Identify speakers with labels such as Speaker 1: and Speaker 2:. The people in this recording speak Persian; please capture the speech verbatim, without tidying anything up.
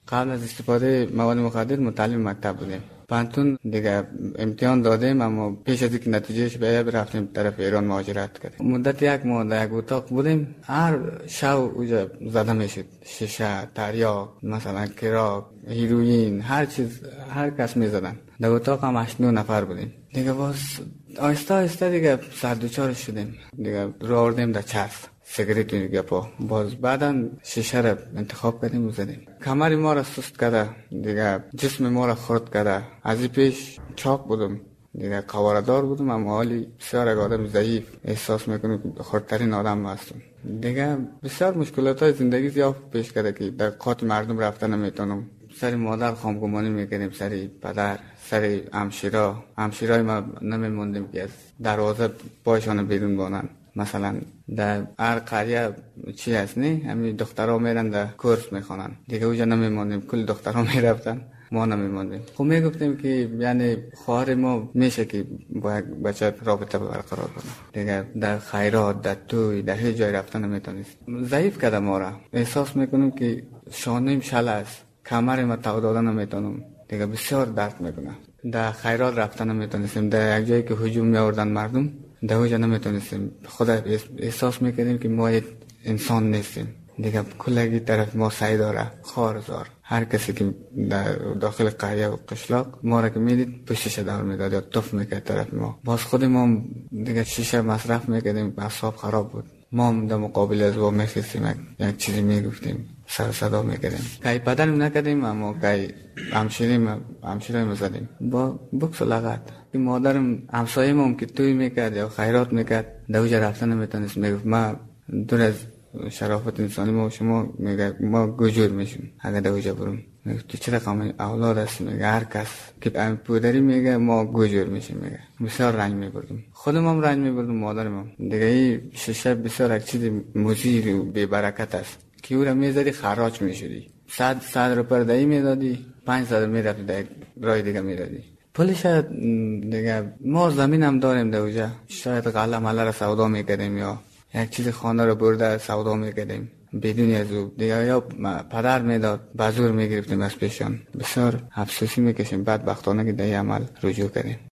Speaker 1: قبل از استفاده مواد مخدر متعلم مکتب بودیم. پانتون دیگه امتحان دادیم، اما پیش از اینکه نتیجهش بیاد رفتیم طرف ایران مهاجرت کردیم. مدت یک ماه در یک اتاق بودیم. هر شب اونجا زده میشد، شیشه، تریاک، مثلا کراک، هیروئین، هر چیز، هر کس میزدن. در اتاق هم هشت نه نفر بودیم. دیگه باز آهسته آهسته دیگه سر دوچار شدیم. دیگه رو آوردیم در چرخ سیگریت میگه پا باز بعداً شیشه را انتخاب کردیم و زدیم. کمر ما را سست کرده، دیگه جسم ما را خرد کرده. از این پیش چاق بودم، دیگه قواردار بودم، اما حالی بسیار یک آدم ضعیف احساس میکنم که خردترین آدم هستم. دیگه بسیار مشکلات های زندگی زیاد پیش کرده که در قات مردم رفته نمیتونم. سر مادر خامگمانی میکنیم، سر پدر، سر همشیرا همشیرای ما نمیموندیم که از دروازه پایشان بیرون بانن. مثلا در هر قریه چی هست نه، همین دخترها میرن در کورس میخوانن، دیگه اونجا نمیموندیم، کل دخترها میرفتن، ما نمیموندیم. خب میگفتیم که یعنی خواهر ما میشه که با یک بچه رابطه برقرار کنه. دیگه در خیرات، در توی، در هیچ جای رفتن نمیتونست. ضعیف کرده ما را. احساس میکنم که شانه‌ام شل است، کمر ما تاب دادن نمیتونم، دیگه بسیار درد میکنه. در خیرات رفتن نمیتونستیم، در یک جایی که هجوم میآوردن مردم در اونجا نمیتونستیم. خود احساس میکردیم که ما انسان نیستیم. دیگه کلگی طرف ما سعی داره، خارزار. هر کسی که در داخل قریه و قشلاق ما را که میدید پشتش دور میداد یا تف میکرد طرف ما. باز خود ما دیگه شیشه مصرف میکردیم، اعصاب خراب بود. ما هم در مقابل از او میخواستیم یک چیزی میگفتیم، سر صدا میکردیم. کای پدرم نکردیم، اما کای همشیریم همشیریم زدیم با بکس و لغت. این مادرم همسایه ما هم که توی میکرد یا خیرات میکرد در اونجا رفتن نمیتونست. میگفت ما دور از شرافت انسانی ما و شما میگه ما گوجور میشیم اگر در اونجا برم. میگه تو چه رقم اولاد هست؟ میگه هر کس که پدری میگه ما گوجور میشیم. میگه بسیار رنج میبردم، خودم هم رنج میبردم، مادرم هم. دیگه این شیشه بسیار یک چیز مضر و بی برکت است که او را میزدی خراج میشدی. صد صد رو پر دهی میدادی، پنج صد میرفتی در رای دیگه میدادی. پولش دیگه ما زمین هم داریم در اونجا، شاید غله مله را سودا میکردیم یا یک چیز خانه رو برده سودا میکردیم بدون از او. دیگه یا پدر میداد بازور میگرفتیم از پیشان. بسیار افسوسی میکشیم بدبختانه که در این عمل رجوع کردیم.